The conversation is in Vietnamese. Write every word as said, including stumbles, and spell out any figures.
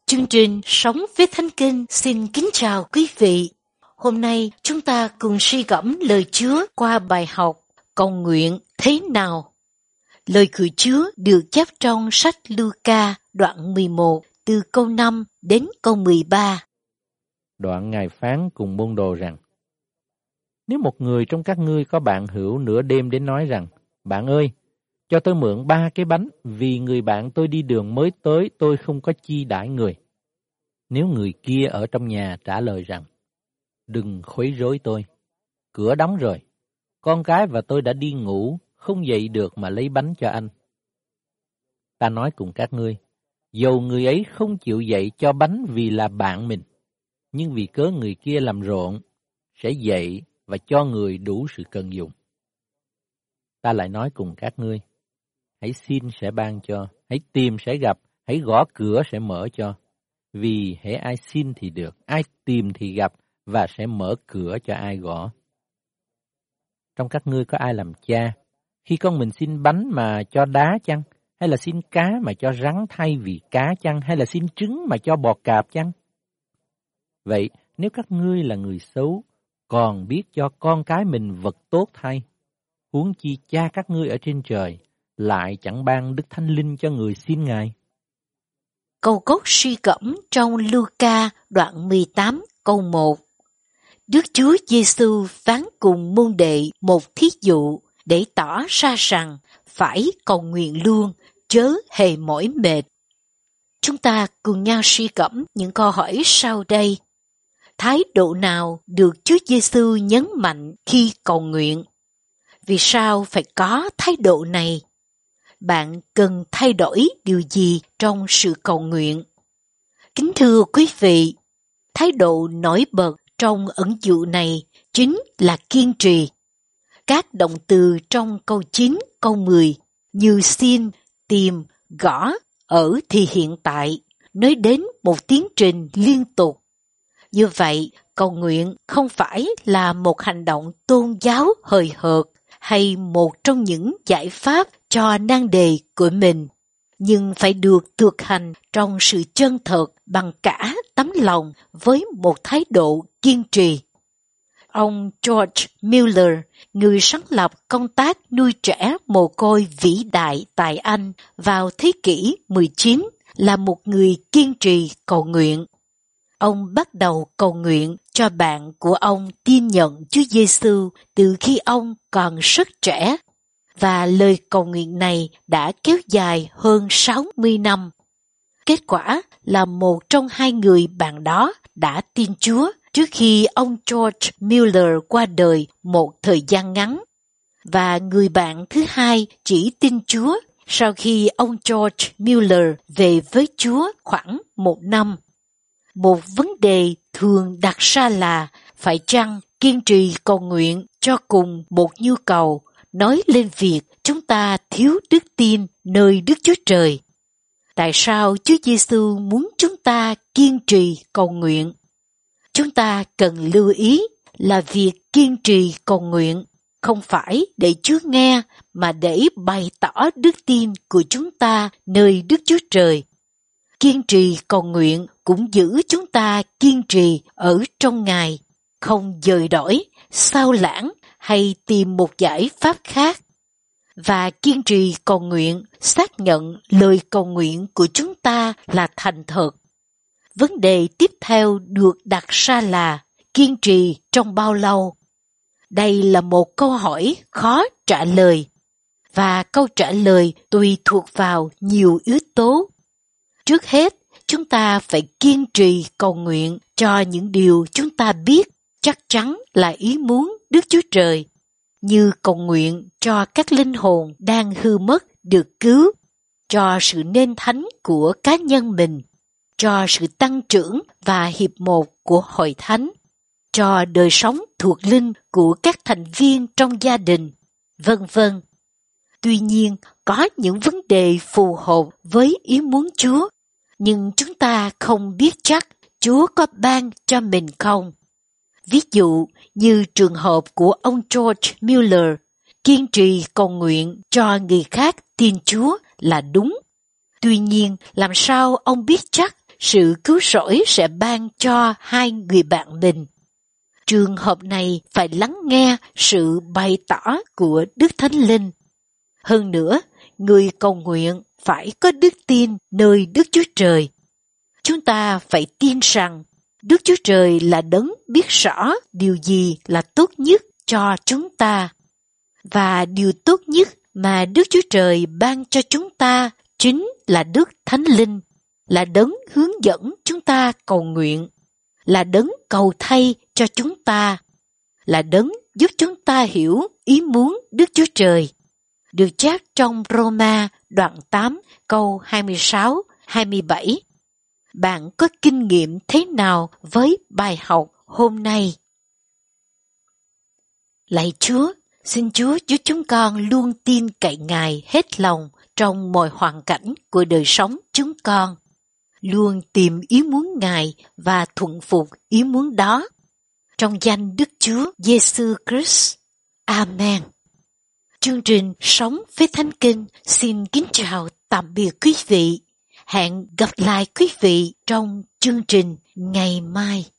Chương trình Sống với Thánh Kinh xin kính chào quý vị. Hôm nay chúng ta cùng suy gẫm lời Chúa qua bài học Cầu nguyện thế nào. Lời của Chúa được chép trong sách Luca đoạn mười một từ câu năm đến câu mười ba. Đoạn Ngài phán cùng môn đồ rằng: Nếu một người trong các ngươi có bạn hữu nửa đêm đến nói rằng: Bạn ơi, cho tôi mượn ba cái bánh, vì người bạn tôi đi đường mới tới, tôi không có chi đãi người. Nếu người kia ở trong nhà trả lời rằng: Đừng khuấy rối tôi, cửa đóng rồi, con cái và tôi đã đi ngủ, không dậy được mà lấy bánh cho anh. Ta nói cùng các ngươi, dầu người ấy không chịu dậy cho bánh vì là bạn mình, nhưng vì cớ người kia làm rộn, sẽ dậy và cho người đủ sự cần dùng. Ta lại nói cùng các ngươi, hãy xin sẽ ban cho, hãy tìm sẽ gặp, hãy gõ cửa sẽ mở cho. Vì hễ ai xin thì được, ai tìm thì gặp, và sẽ mở cửa cho ai gõ. Trong các ngươi có ai làm cha, khi con mình xin bánh mà cho đá chăng? Hay là xin cá mà cho rắn thay vì cá chăng? Hay là xin trứng mà cho bò cạp chăng? Vậy nếu các ngươi là người xấu, còn biết cho con cái mình vật tốt thay, huống chi cha các ngươi ở trên trời lại chẳng ban Đức Thánh Linh cho người xin Ngài. Câu cốt suy gẫm trong Luca đoạn mười tám câu một. Đức Chúa Giêsu phán cùng môn đệ một thí dụ để tỏ ra rằng phải cầu nguyện luôn, chớ hề mỏi mệt. Chúng ta cùng nhau suy gẫm những câu hỏi sau đây. Thái độ nào được Chúa Giêsu nhấn mạnh khi cầu nguyện? Vì sao phải có thái độ này? Bạn cần thay đổi điều gì trong sự cầu nguyện? Kính thưa quý vị, thái độ nổi bật trong ẩn dụ này chính là kiên trì. Các động từ trong câu chín, câu mười như xin, tìm, gõ ở thì hiện tại, nói đến một tiến trình liên tục. Như vậy, cầu nguyện không phải là một hành động tôn giáo hời hợt hay một trong những giải pháp cho nan đề của mình, nhưng phải được thực hành trong sự chân thật bằng cả tấm lòng với một thái độ kiên trì. Ông George Mueller, người sáng lập công tác nuôi trẻ mồ côi vĩ đại tại Anh vào thế kỷ mười chín, là một người kiên trì cầu nguyện. Ông bắt đầu cầu nguyện cho bạn của ông tin nhận Chúa Giêsu từ khi ông còn rất trẻ, và lời cầu nguyện này đã kéo dài hơn sáu mươi năm. Kết quả là một trong hai người bạn đó đã tin Chúa trước khi ông George Mueller qua đời một thời gian ngắn, và người bạn thứ hai chỉ tin Chúa sau khi ông George Mueller về với Chúa khoảng một năm. Một vấn đề thường đặt ra là phải chăng kiên trì cầu nguyện cho cùng một nhu cầu, nói lên việc chúng ta thiếu đức tin nơi Đức Chúa Trời. Tại sao Chúa Giêsu muốn chúng ta kiên trì cầu nguyện? Chúng ta cần lưu ý là việc kiên trì cầu nguyện không phải để Chúa nghe, mà để bày tỏ đức tin của chúng ta nơi Đức Chúa Trời. Kiên trì cầu nguyện cũng giữ chúng ta kiên trì ở trong Ngài, không dời đổi, sao lãng hay tìm một giải pháp khác. Và kiên trì cầu nguyện xác nhận lời cầu nguyện của chúng ta là thành thật. Vấn đề tiếp theo được đặt ra là kiên trì trong bao lâu? Đây là một câu hỏi khó trả lời, và câu trả lời tùy thuộc vào nhiều yếu tố. Trước hết, chúng ta phải kiên trì cầu nguyện cho những điều chúng ta biết chắc chắn là ý muốn Đức Chúa Trời, như cầu nguyện cho các linh hồn đang hư mất được cứu, cho sự nên thánh của cá nhân mình, cho sự tăng trưởng và hiệp một của hội thánh, cho đời sống thuộc linh của các thành viên trong gia đình, vân vân. Tuy nhiên, có những vấn đề phù hợp với ý muốn Chúa, nhưng chúng ta không biết chắc Chúa có ban cho mình không. Ví dụ như trường hợp của ông George Mueller, kiên trì cầu nguyện cho người khác tin Chúa là đúng. Tuy nhiên, làm sao ông biết chắc sự cứu rỗi sẽ ban cho hai người bạn mình. Trường hợp này phải lắng nghe sự bày tỏ của Đức Thánh Linh. Hơn nữa, người cầu nguyện phải có đức tin nơi Đức Chúa Trời. Chúng ta phải tin rằng Đức Chúa Trời là đấng biết rõ điều gì là tốt nhất cho chúng ta. Và điều tốt nhất mà Đức Chúa Trời ban cho chúng ta chính là Đức Thánh Linh, là đấng hướng dẫn chúng ta cầu nguyện, là đấng cầu thay cho chúng ta, là đấng giúp chúng ta hiểu ý muốn Đức Chúa Trời. Được chép trong Roma đoạn tám câu hai mươi sáu hai mươi bảy. Bạn có kinh nghiệm thế nào với bài học hôm nay? Lạy Chúa, xin Chúa giúp chúng con luôn tin cậy Ngài hết lòng trong mọi hoàn cảnh của đời sống chúng con. Luôn tìm ý muốn Ngài và thuận phục ý muốn đó. Trong danh Đức Chúa Giêsu Christ. Amen. Chương trình Sống với Thánh Kinh xin kính chào tạm biệt quý vị. Hẹn gặp lại quý vị trong chương trình ngày mai.